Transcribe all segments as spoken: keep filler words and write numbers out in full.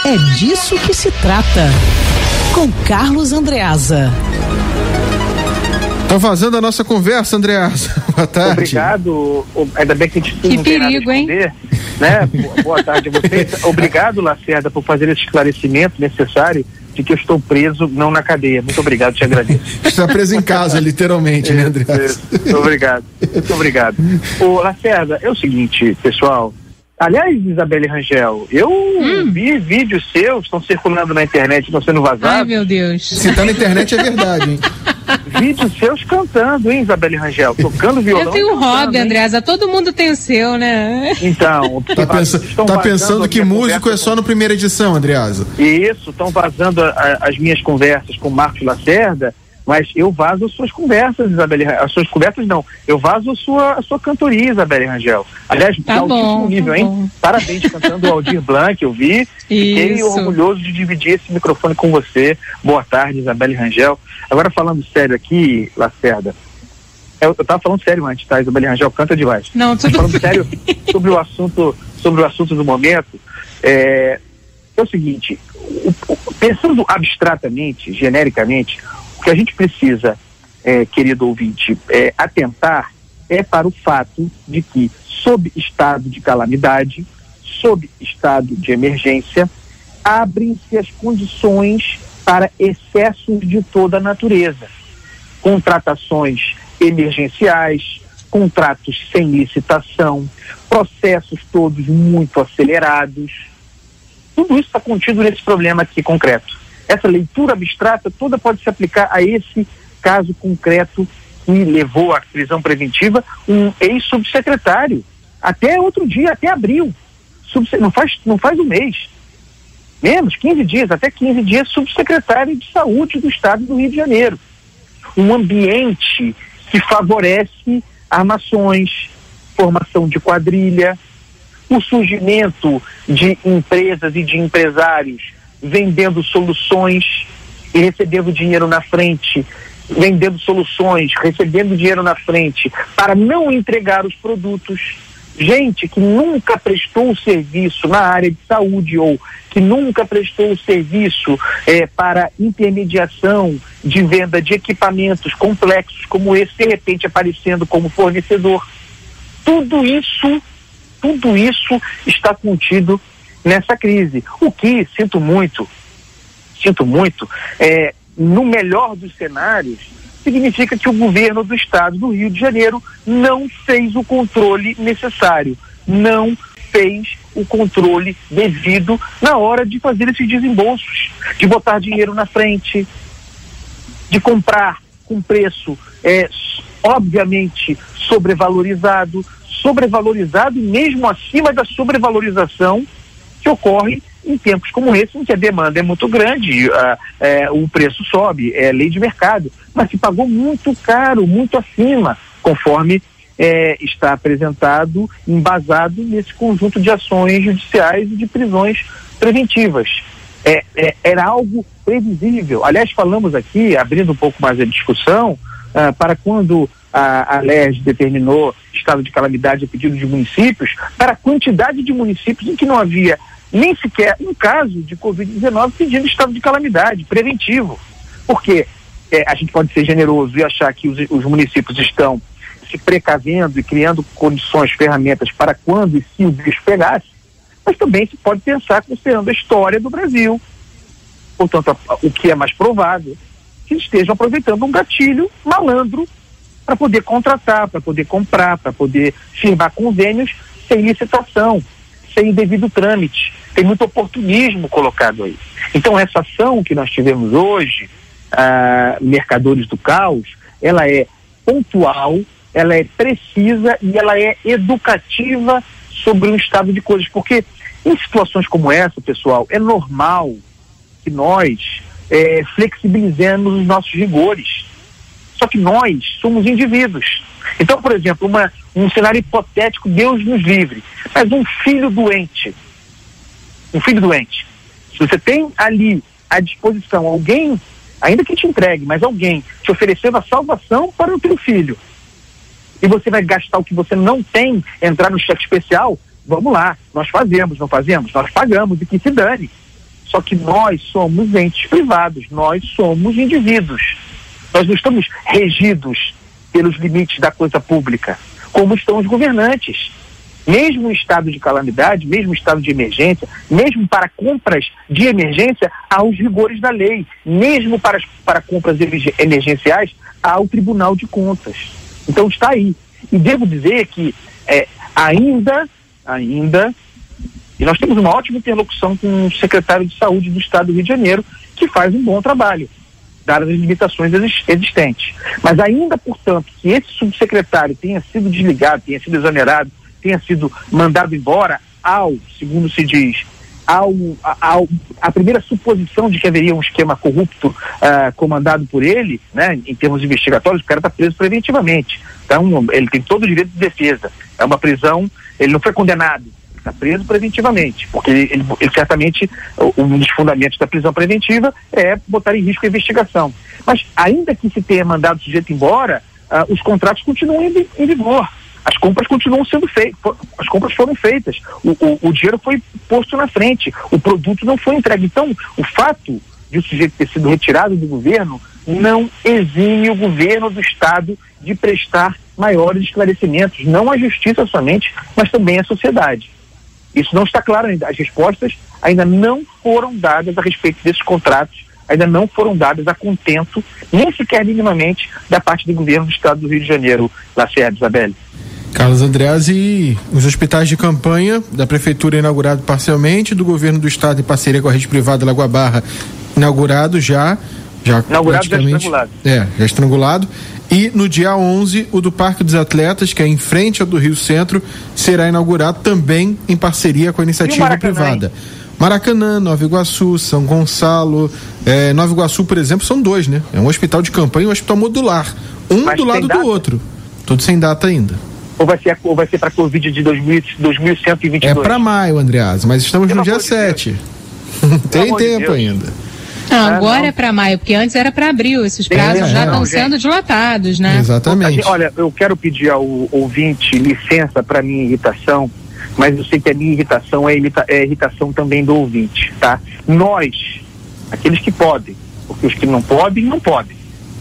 É disso que se trata. Com Carlos Andreasa. Tá fazendo a nossa conversa, Andreasa. Boa tarde. Obrigado. Ainda bem que a gente que não tem perigo, nada a esconder, né? Boa tarde a vocês. Obrigado, Lacerda, por fazer esse esclarecimento necessário de que eu estou preso, não na cadeia. Muito obrigado, te agradeço. Está preso em casa, literalmente, né, Andreasa? Muito obrigado. Muito obrigado. Ô, Lacerda, é o seguinte, pessoal. Aliás, Isabelle Rangel, eu hum. vi vídeos seus, estão circulando na internet, estão sendo vazados. Ai, meu Deus. Se tá na internet é verdade, hein? Vídeos seus cantando, hein, Isabelle Rangel? Tocando violão. Eu tenho um hobby, Andreasa. Todo mundo tem o seu, né? Então. Tá, pensa, tá pensando que músico é só no primeira edição, Andreasa? Isso, estão vazando a, a, as minhas conversas com o Marcos Lacerda, mas eu vazo as suas conversas, Isabelle Rangel. As suas conversas não, eu vazo a sua, a sua cantoria, Isabelle Rangel. Aliás, tá bom, nível, tá hein? Bom. Parabéns cantando o Aldir Blanc, eu vi. Fiquei Isso. orgulhoso de dividir esse microfone com você. Boa tarde, Isabelle Rangel. Agora falando sério aqui, Lacerda, eu, eu tava falando sério antes, tá? Isabelle Rangel canta demais. Não, tudo falando sério sobre o assunto, sobre o assunto do momento, é, é o seguinte, o, o, pensando abstratamente, genericamente, o que a gente precisa, é, querido ouvinte, é, atentar é para o fato de que, sob estado de calamidade, sob estado de emergência, abrem-se as condições para excessos de toda a natureza. Contratações emergenciais, contratos sem licitação, processos todos muito acelerados. Tudo isso está contido nesse problema aqui concreto. Essa leitura abstrata toda pode se aplicar a esse caso concreto que levou à prisão preventiva um ex-subsecretário. Até outro dia, até abril. Subse- não faz, não faz um mês. Menos, quinze dias, até quinze dias, subsecretário de Saúde do Estado do Rio de Janeiro. Um ambiente que favorece armações, formação de quadrilha, o surgimento de empresas e de empresários vendendo soluções e recebendo dinheiro na frente, vendendo soluções, recebendo dinheiro na frente para não entregar os produtos. Gente que nunca prestou serviço na área de saúde ou que nunca prestou serviço eh, para intermediação de venda de equipamentos complexos como esse, de repente aparecendo como fornecedor. Tudo isso, tudo isso está contido nessa crise. O que, sinto muito, sinto muito, é, no melhor dos cenários, significa que o governo do estado do Rio de Janeiro não fez o controle necessário, não fez o controle devido na hora de fazer esses desembolsos, de botar dinheiro na frente, de comprar com preço, é, obviamente, sobrevalorizado, sobrevalorizado e mesmo acima da sobrevalorização que ocorre em tempos como esse, em que a demanda é muito grande, a, é, o preço sobe, é lei de mercado, mas se pagou muito caro, muito acima, conforme é, está apresentado, embasado nesse conjunto de ações judiciais e de prisões preventivas. É, é, era algo previsível. Aliás, falamos aqui, abrindo um pouco mais a discussão, ah, para quando a, a L E R J determinou estado de calamidade a pedido de municípios, para a quantidade de municípios em que não havia nem sequer um caso de covid dezenove pedindo estado de calamidade preventivo. Porque é, a gente pode ser generoso e achar que os, os municípios estão se precavendo e criando condições, ferramentas para quando e se o bicho pegasse, mas também se pode pensar considerando a história do Brasil. Portanto, a, a, o que é mais provável, que estejam aproveitando um gatilho malandro para poder contratar, para poder comprar, para poder firmar convênios sem licitação, sem devido trâmite. Tem muito oportunismo colocado aí. Então, essa ação que nós tivemos hoje, ah, Mercadores do Caos, ela é pontual, ela é precisa e ela é educativa sobre o estado de coisas. Porque em situações como essa, pessoal, é normal que nós é, flexibilizemos os nossos rigores. Só que nós somos indivíduos. Então, por exemplo, uma, um cenário hipotético, Deus nos livre, mas um filho doente, um filho doente, se você tem ali à disposição alguém, ainda que te entregue, mas alguém te oferecendo a salvação para o teu filho, e você vai gastar o que você não tem, entrar no cheque especial, vamos lá, nós fazemos, não fazemos? Nós pagamos e que se dane. Só que nós somos entes privados, nós somos indivíduos. Nós não estamos regidos pelos limites da coisa pública, como estão os governantes. Mesmo em estado de calamidade, mesmo em estado de emergência, mesmo para compras de emergência, há os rigores da lei. Mesmo para, para compras emergenciais, há o Tribunal de Contas. Então está aí. E devo dizer que é, ainda, ainda, e nós temos uma ótima interlocução com o secretário de Saúde do Estado do Rio de Janeiro, que faz um bom trabalho, dadas as limitações existentes. Mas ainda, portanto, que esse subsecretário tenha sido desligado, tenha sido exonerado, tenha sido mandado embora, ao, segundo se diz, ao, ao, a primeira suposição de que haveria um esquema corrupto uh, comandado por ele, né, em termos investigatórios, o cara está preso preventivamente. Então, ele tem todo o direito de defesa. É uma prisão, ele não foi condenado, está preso preventivamente, porque ele, ele, ele certamente, um dos fundamentos da prisão preventiva é botar em risco a investigação. Mas, ainda que se tenha mandado o sujeito embora, uh, os contratos continuam em, em vigor. As compras continuam sendo feitas, as compras foram feitas, o, o, o dinheiro foi posto na frente, o produto não foi entregue. Então, o fato de o sujeito ter sido retirado do governo não exime o governo do Estado de prestar maiores esclarecimentos, não à justiça somente, mas também à sociedade. Isso não está claro ainda. As respostas ainda não foram dadas a respeito desses contratos, ainda não foram dadas a contento, nem sequer minimamente, da parte do governo do Estado do Rio de Janeiro, Lacerda, Isabelle. Carlos Andreas, e os hospitais de campanha da Prefeitura inaugurado parcialmente, do Governo do Estado em parceria com a rede privada Lagoa Barra inaugurado já, já inaugurado já estrangulado. É, já estrangulado. E no dia onze, o do Parque dos Atletas, que é em frente ao do Rio Centro, será inaugurado também em parceria com a iniciativa privada. Maracanã, Nova Iguaçu, São Gonçalo, é, Nova Iguaçu, por exemplo, são dois, né? É um hospital de campanha e um hospital modular, um Mas do lado do outro, tudo sem data ainda. Ou vai ser, ou vai ser para a Covid de dois mil, dois mil cento e vinte e dois? É para maio, Andreas, mas estamos Pelo no dia sete. Tem tempo de ainda. Não, agora é, não. é para maio, porque antes era para abril. Esses prazos é, já estão sendo dilatados, né? Exatamente. Olha, eu quero pedir ao ouvinte licença para minha irritação, mas eu sei que a minha irritação é, irrita, é irritação também do ouvinte, tá? Nós, aqueles que podem, porque os que não podem, não podem.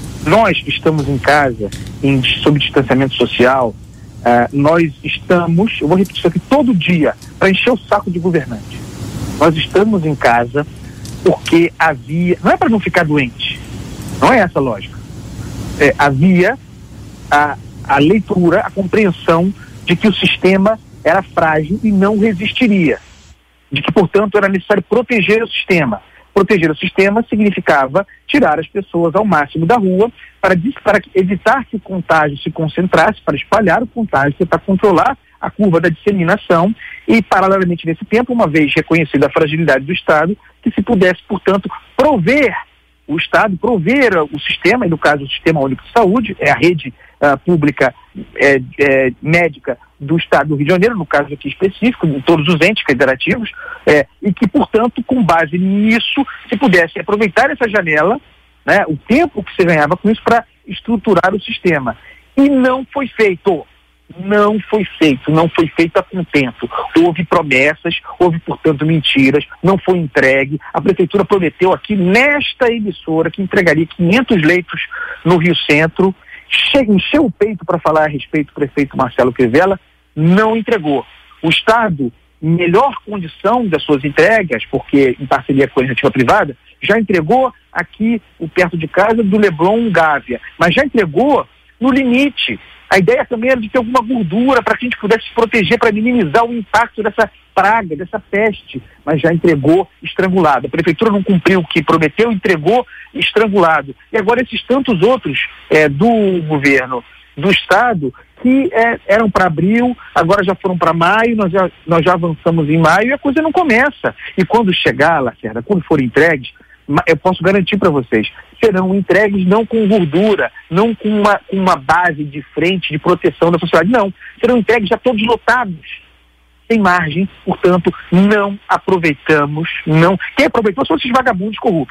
Nós estamos em casa, em, sob distanciamento social. Uh, nós estamos, eu vou repetir isso aqui todo dia, para encher o saco de governante. Nós estamos em casa porque havia, não é para não ficar doente, não é essa a lógica. É, havia a, a leitura, a compreensão de que o sistema era frágil e não resistiria. De que, portanto, era necessário proteger o sistema. Proteger o sistema significava tirar as pessoas ao máximo da rua para, para evitar que o contágio se concentrasse, para espalhar o contágio, tentar controlar a curva da disseminação e, paralelamente nesse tempo, uma vez reconhecida a fragilidade do Estado, que se pudesse, portanto, prover o Estado, prover o sistema, e no caso o Sistema Único de Saúde, é a rede uh, pública é, é, médica do Estado do Rio de Janeiro, no caso aqui específico, de todos os entes federativos, é, e que, portanto, com base nisso, se pudesse aproveitar essa janela, né, o tempo que se ganhava com isso para estruturar o sistema. E não foi feito. Não foi feito, não foi feito a contento. Houve promessas, houve, portanto, mentiras, não foi entregue. A Prefeitura prometeu aqui, nesta emissora, que entregaria quinhentos leitos no Rio Centro, encheu o peito para falar a respeito do prefeito Marcelo Crivella, não entregou. O Estado, em melhor condição das suas entregas, porque em parceria com a iniciativa privada, já entregou aqui, perto de casa, do Leblon Gávea, mas já entregou no limite. A ideia também era de ter alguma gordura para que a gente pudesse se proteger, para minimizar o impacto dessa praga, dessa peste, mas já entregou estrangulado. A Prefeitura não cumpriu o que prometeu, entregou estrangulado. E agora esses tantos outros é, do governo, do Estado, que é, eram para abril, agora já foram para maio, nós já, nós já avançamos em maio e a coisa não começa. E quando chegar, Lacerda, quando forem entregues, eu posso garantir para vocês, serão entregues não com gordura, não com uma, uma base de frente de proteção da sociedade, não. Serão entregues já todos lotados, sem margem, portanto, não aproveitamos, não. Quem aproveitou são esses vagabundos corruptos.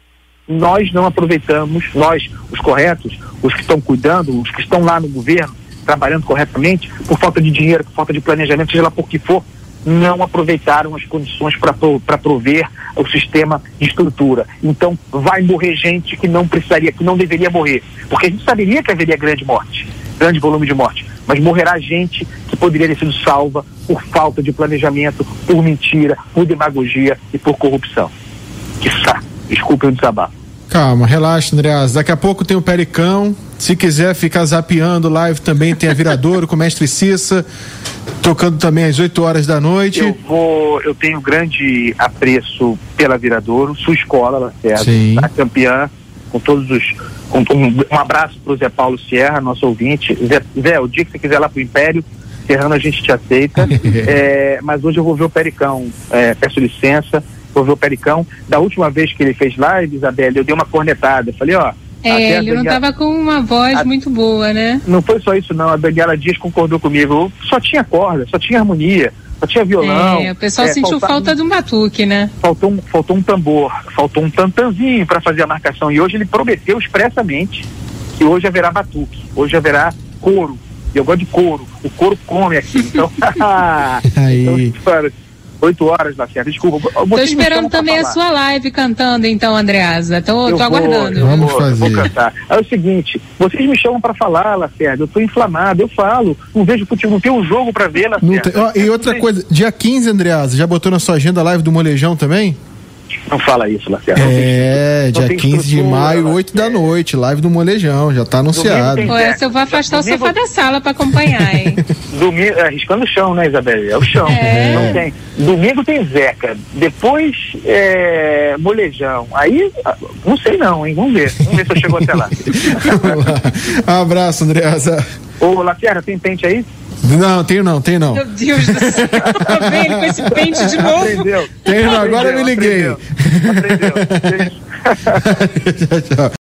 Nós não aproveitamos, nós, os corretos, os que estão cuidando, os que estão lá no governo, trabalhando corretamente, por falta de dinheiro, por falta de planejamento, seja lá por que for, não aproveitaram as condições para para prover o sistema de estrutura. Então vai morrer gente que não precisaria, que não deveria morrer, porque a gente saberia que haveria grande morte, grande volume de morte, mas morrerá gente que poderia ter sido salva por falta de planejamento, por mentira, por demagogia e por corrupção. Que saco, desculpe o desabafo. Calma, relaxa, Andreas. Daqui a pouco tem o Pericão. Se quiser ficar zapeando live também tem a Viradouro com o Mestre Cissa, tocando também às oito horas da noite. Eu vou, eu tenho grande apreço pela Viradouro, sua escola, Lacerda, tá campeã, com todos os. Com, um, um abraço pro Zé Paulo Sierra, nosso ouvinte. Zé, Zé, o dia que você quiser lá pro Império Serrano a gente te aceita. é, mas hoje eu vou ver o Pericão, é, peço licença. Vou ver o Pericão. Da última vez que ele fez live, Isabelle, eu dei uma cornetada. Falei, ó. É, ele não estava com uma voz a... muito boa, né? Não foi só isso, não. A Daniela Dias concordou comigo. Só tinha corda, só tinha harmonia, só tinha violão. É, o pessoal é, sentiu faltava... falta de um batuque, né? Faltou um, faltou um tambor, faltou um tantanzinho para fazer a marcação. E hoje ele prometeu expressamente que hoje haverá batuque, hoje haverá couro. E eu gosto de couro. O couro come aqui. Então, aí. Então, oito horas, Lacerda, desculpa. Tô esperando também a sua live cantando, então, Andreasa. Tô, tô vou, aguardando. Eu Vamos vou, fazer. Vou cantar. É o seguinte, vocês me chamam pra falar, Lacerda, eu tô inflamado, eu falo. Não vejo futebol, não tem um jogo pra ver, Lacerda. Tem, ó, e outra coisa, dia quinze, Andreasa, já botou na sua agenda a live do Molejão também? Não fala isso, Lacerda. É, dia quinze de maio, oito da noite, live do Molejão, já tá anunciado. Pô, essa eu vou afastar Domingo... o sofá da sala pra acompanhar, hein? Domingo, arriscando o chão, né, Isabelle? É o chão. É. Não tem. Domingo tem Zeca, depois é, Molejão. Aí, não sei não, hein? Vamos ver. Vamos ver se eu chego até lá. Um abraço, Andreasa. Ô, Lacerda, tem pente aí? Não, tenho não, tenho não. Meu Deus do céu, tá vendo com esse pente de novo? Aprendeu. Tenho não, agora eu me liguei. Aprendeu. Aprendeu. Tchau, tchau.